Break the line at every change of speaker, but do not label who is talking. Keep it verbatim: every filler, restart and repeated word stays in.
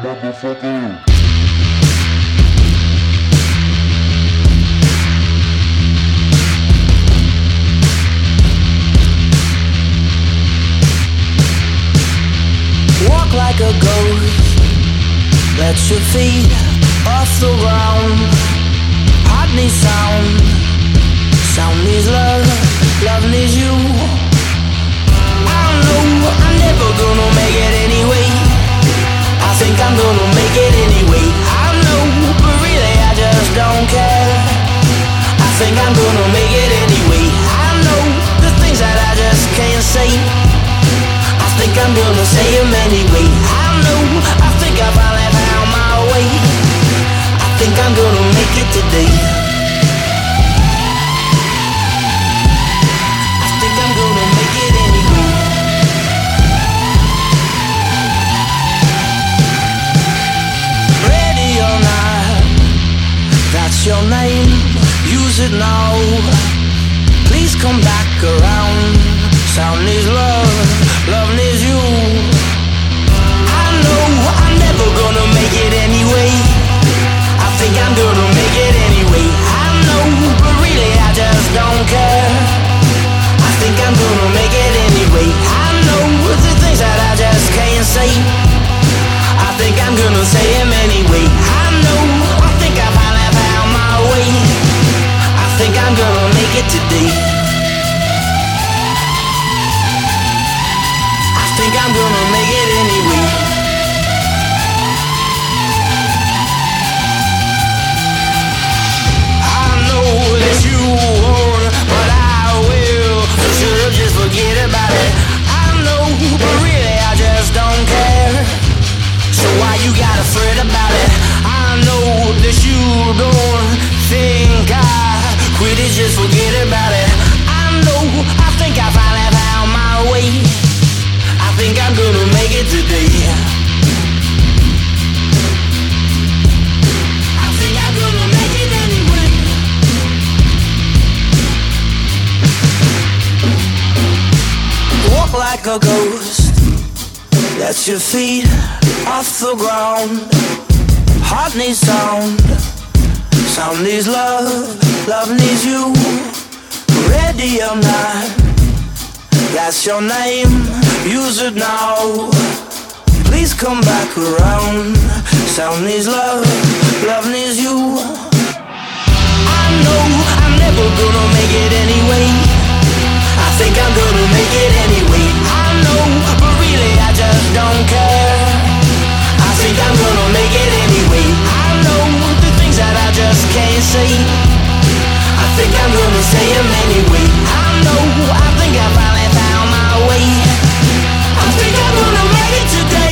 motherfucker.
Walk like a ghost, let your feet off the ground. Heart needs sound, sound needs love, love needs you. I know I'm never gonna make it anyway. I think I'm gonna make it anyway. I know, but really I just don't care. I think I'm gonna make it anyway. I know the things that I just can't say. I think I'm gonna say them anyway. I know, I think I finally found my way. I think I'm gonna make it today. I think I'm gonna make it anyway. Ready or not, that's your name. Use it now. Please come back around. Sound needs love, love needs you. I know I'm never gonna make it anyway. I think I'm gonna make it anyway. I know, but really I just don't care. I think I'm gonna make it anyway. I know the things that I just can't say. I think I'm gonna say them anyway. I know, I think I finally found my way. I think I'm gonna make it today. I think I'm gonna make it anyway. I know that you won't, but I will. For sure, just forget about it. I know, but really I just don't care. So why you gotta fret about it? I know that you don't think I quit it, just forget about it. I know, I think I finally found my way. I think I'm gonna make it today. I think I'm gonna make it anyway. Walk like a ghost, let your feet off the ground. Heart needs sound, sound needs love, love needs you. Ready or not, that's your name, use it now. Please come back around. Sound needs love, love needs you. I know I'm never gonna make it anyway. I think I'm gonna make it anyway. I know, but really I just don't care. I think I'm gonna make it anyway. I know the things that I just can't say. I think I'm gonna say them anyway. I know, I think I finally found my way. I think I'm gonna make it today.